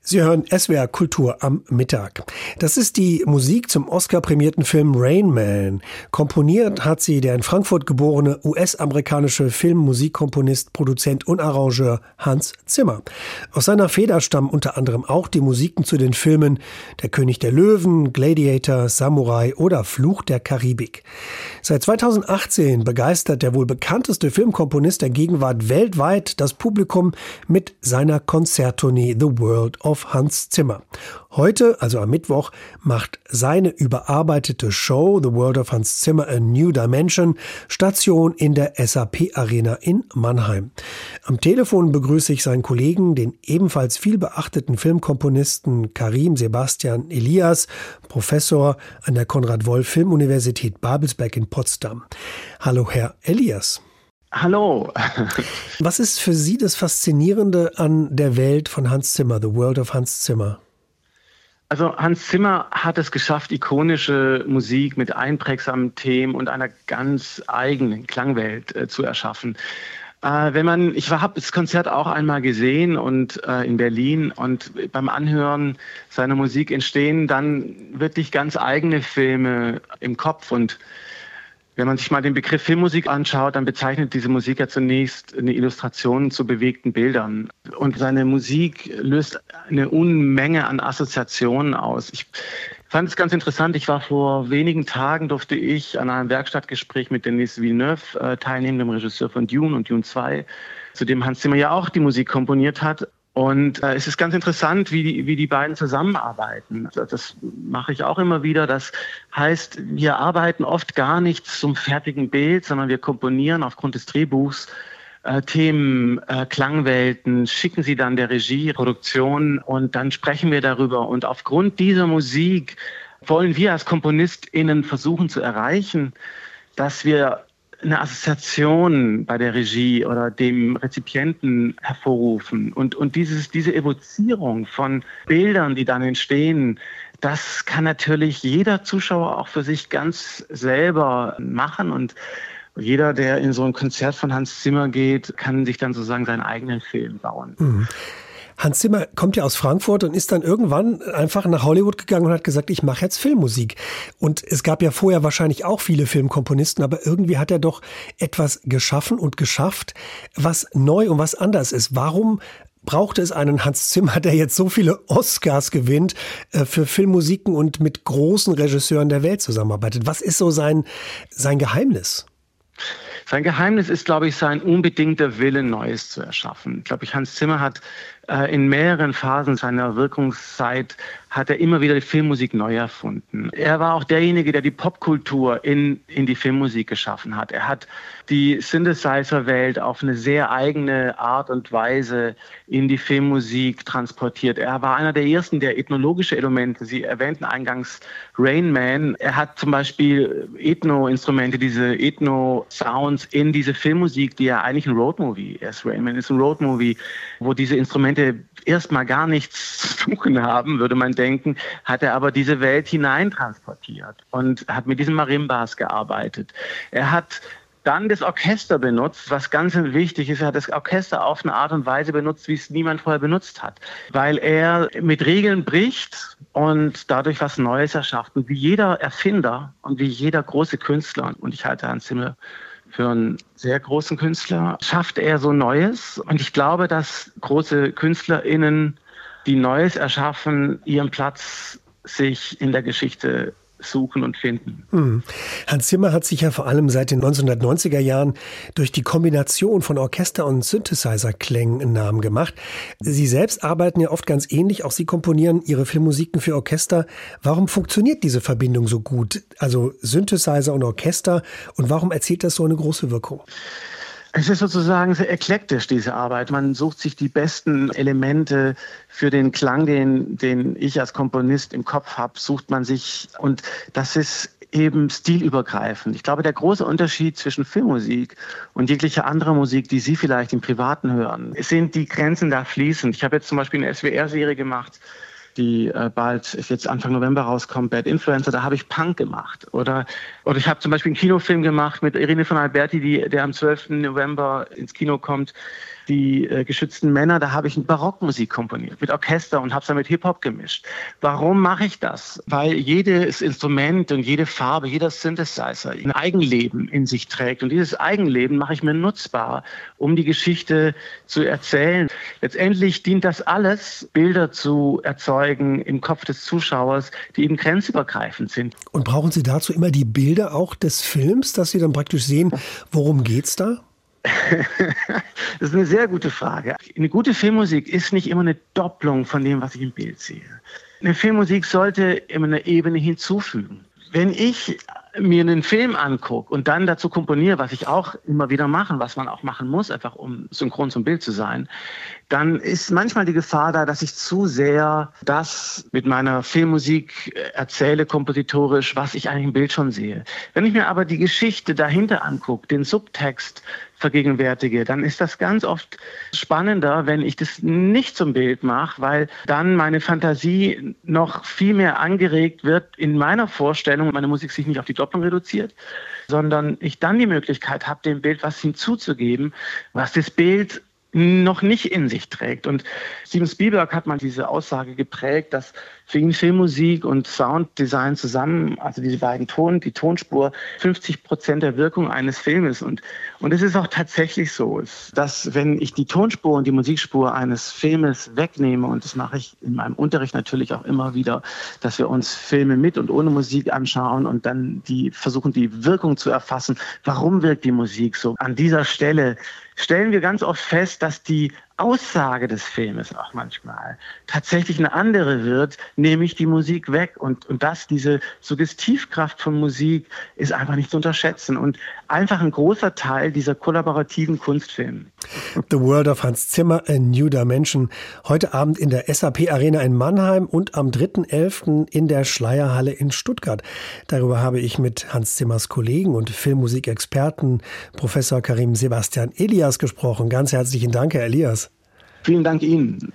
Sie hören SWR Kultur am Mittag. Das ist die Musik zum Oscar-prämierten Film Rain Man. Komponiert hat sie der in Frankfurt geborene US-amerikanische Filmmusikkomponist, Produzent und Arrangeur Hans Zimmer. Aus seiner Feder stammen unter anderem auch die Musiken zu den Filmen Der König der Löwen, Gladiator, Samurai oder Fluch der Karibik. Seit 2018 begeistert der wohl bekannteste Filmkomponist der Gegenwart weltweit das Publikum mit seiner Konzerttournee The World of Hans Zimmer. Heute, also am Mittwoch, macht seine überarbeitete Show The World of Hans Zimmer A New Dimension Station in der SAP Arena in Mannheim. Am Telefon begrüße ich seinen Kollegen, den ebenfalls viel beachteten Filmkomponisten Karim Sebastian Elias, Professor an der Konrad-Wolf-Filmuniversität Babelsberg in Potsdam. Hallo, Herr Elias. Hallo. Was ist für Sie das Faszinierende an der Welt von Hans Zimmer, The World of Hans Zimmer? Also Hans Zimmer hat es geschafft, ikonische Musik mit einprägsamen Themen und einer ganz eigenen Klangwelt zu erschaffen. Ich habe das Konzert auch einmal gesehen und in Berlin, und beim Anhören seiner Musik entstehen dann wirklich ganz eigene Filme im Kopf. Und wenn man sich mal den Begriff Filmmusik anschaut, dann bezeichnet diese Musik ja zunächst eine Illustration zu bewegten Bildern. Und seine Musik löst eine Unmenge an Assoziationen aus. Ich fand es ganz interessant. Ich war vor wenigen Tagen, durfte ich an einem Werkstattgespräch mit Denis Villeneuve teilnehmen, dem Regisseur von Dune und Dune 2, zu dem Hans Zimmer ja auch die Musik komponiert hat. Und es ist ganz interessant, wie die beiden zusammenarbeiten. Das mache ich auch immer wieder. Das heißt, wir arbeiten oft gar nicht zum fertigen Bild, sondern wir komponieren aufgrund des Drehbuchs Themen, Klangwelten, schicken sie dann der Regie, Produktion, und dann sprechen wir darüber. Und aufgrund dieser Musik wollen wir als KomponistInnen versuchen zu erreichen, dass wir eine Assoziation bei der Regie oder dem Rezipienten hervorrufen. Und diese Evozierung von Bildern, die dann entstehen, das kann natürlich jeder Zuschauer auch für sich ganz selber machen. Und jeder, der in so ein Konzert von Hans Zimmer geht, kann sich dann sozusagen seinen eigenen Film bauen. Mhm. Hans Zimmer kommt ja aus Frankfurt und ist dann irgendwann einfach nach Hollywood gegangen und hat gesagt, ich mache jetzt Filmmusik. Und es gab ja vorher wahrscheinlich auch viele Filmkomponisten, aber irgendwie hat er doch etwas geschaffen und geschafft, was neu und was anders ist. Warum brauchte es einen Hans Zimmer, der jetzt so viele Oscars gewinnt, für Filmmusiken und mit großen Regisseuren der Welt zusammenarbeitet? Was ist so sein Geheimnis? Sein Geheimnis ist, glaube ich, sein unbedingter Wille, Neues zu erschaffen. Ich glaube, Hans Zimmer hat in mehreren Phasen seiner Wirkungszeit hat er immer wieder die Filmmusik neu erfunden. Er war auch derjenige, der die Popkultur in die Filmmusik geschaffen hat. Er hat die Synthesizer-Welt auf eine sehr eigene Art und Weise in die Filmmusik transportiert. Er war einer der ersten, der ethnologische Elemente, Sie erwähnten eingangs Rain Man. Er hat zum Beispiel Ethno-Instrumente, diese Ethno-Sounds in diese Filmmusik, die ja eigentlich ein Roadmovie ist. Rain Man ist ein Roadmovie, wo diese Instrumente erstmal gar nichts zu tun haben, würde man denken, hat er aber diese Welt hineintransportiert und hat mit diesen Marimbas gearbeitet. Er hat dann das Orchester benutzt, was ganz wichtig ist. Er hat das Orchester auf eine Art und Weise benutzt, wie es niemand vorher benutzt hat, weil er mit Regeln bricht und dadurch was Neues erschafft. Und wie jeder Erfinder und wie jeder große Künstler, und ich halte Hans Zimmer für einen sehr großen Künstler, schafft er so Neues. Und ich glaube, dass große KünstlerInnen, die Neues erschaffen, ihren Platz sich in der Geschichte suchen und finden. Hans Zimmer hat sich ja vor allem seit den 1990er Jahren durch die Kombination von Orchester- und Synthesizer-Klängen einen Namen gemacht. Sie selbst arbeiten ja oft ganz ähnlich, auch Sie komponieren Ihre Filmmusiken für Orchester. Warum funktioniert diese Verbindung so gut? Also Synthesizer und Orchester, und warum erzielt das so eine große Wirkung? Es ist sozusagen sehr eklektisch, diese Arbeit. Man sucht sich die besten Elemente für den Klang, den ich als Komponist im Kopf habe, sucht man sich. Und das ist eben stilübergreifend. Ich glaube, der große Unterschied zwischen Filmmusik und jeglicher anderer Musik, die Sie vielleicht im Privaten hören, sind die Grenzen da fließend. Ich habe jetzt zum Beispiel eine SWR-Serie gemacht, die bald jetzt Anfang November rauskommt, Bad Influencer, da habe ich Punk gemacht. Oder ich habe zum Beispiel einen Kinofilm gemacht mit Irene von Alberti, der am 12. November ins Kino kommt. Die geschützten Männer, da habe ich eine Barockmusik komponiert mit Orchester und habe es dann mit Hip-Hop gemischt. Warum mache ich das? Weil jedes Instrument und jede Farbe, jeder Synthesizer ein Eigenleben in sich trägt. Und dieses Eigenleben mache ich mir nutzbar, um die Geschichte zu erzählen. Letztendlich dient das alles, Bilder zu erzeugen im Kopf des Zuschauers, die eben grenzübergreifend sind. Und brauchen Sie dazu immer die Bilder auch des Films, dass Sie dann praktisch sehen, worum geht's da? Das ist eine sehr gute Frage. Eine gute Filmmusik ist nicht immer eine Doppelung von dem, was ich im Bild sehe. Eine Filmmusik sollte immer eine Ebene hinzufügen. Wenn ich mir einen Film angucke und dann dazu komponiere, was ich auch immer wieder mache, was man auch machen muss, einfach um synchron zum Bild zu sein, dann ist manchmal die Gefahr da, dass ich zu sehr das mit meiner Filmmusik erzähle, kompositorisch, was ich eigentlich im Bild schon sehe. Wenn ich mir aber die Geschichte dahinter angucke, den Subtext vergegenwärtige, dann ist das ganz oft spannender, wenn ich das nicht zum Bild mache, weil dann meine Fantasie noch viel mehr angeregt wird in meiner Vorstellung, meine Musik sich nicht auf die Doppelung reduziert, sondern ich dann die Möglichkeit habe, dem Bild was hinzuzugeben, was das Bild noch nicht in sich trägt. Und Steven Spielberg hat mal diese Aussage geprägt, dass für ihn Filmmusik und Sounddesign zusammen, also diese beiden die Tonspur, 50% der Wirkung eines Filmes. Und es ist auch tatsächlich so, dass wenn ich die Tonspur und die Musikspur eines Filmes wegnehme, und das mache ich in meinem Unterricht natürlich auch immer wieder, dass wir uns Filme mit und ohne Musik anschauen und dann versuchen, die Wirkung zu erfassen. Warum wirkt die Musik so? An dieser Stelle stellen wir ganz oft fest, dass die Aussage des Filmes auch manchmal tatsächlich eine andere wird, nämlich die Musik weg. Und diese Suggestivkraft von Musik ist einfach nicht zu unterschätzen und einfach ein großer Teil dieser kollaborativen Kunstfilme. The World of Hans Zimmer, A New Dimension. Heute Abend in der SAP Arena in Mannheim und am 3.11. in der Schleierhalle in Stuttgart. Darüber habe ich mit Hans Zimmers Kollegen und Filmmusikexperten Professor Karim Sebastian Elias gesprochen. Ganz herzlichen Dank, Herr Elias. Vielen Dank Ihnen.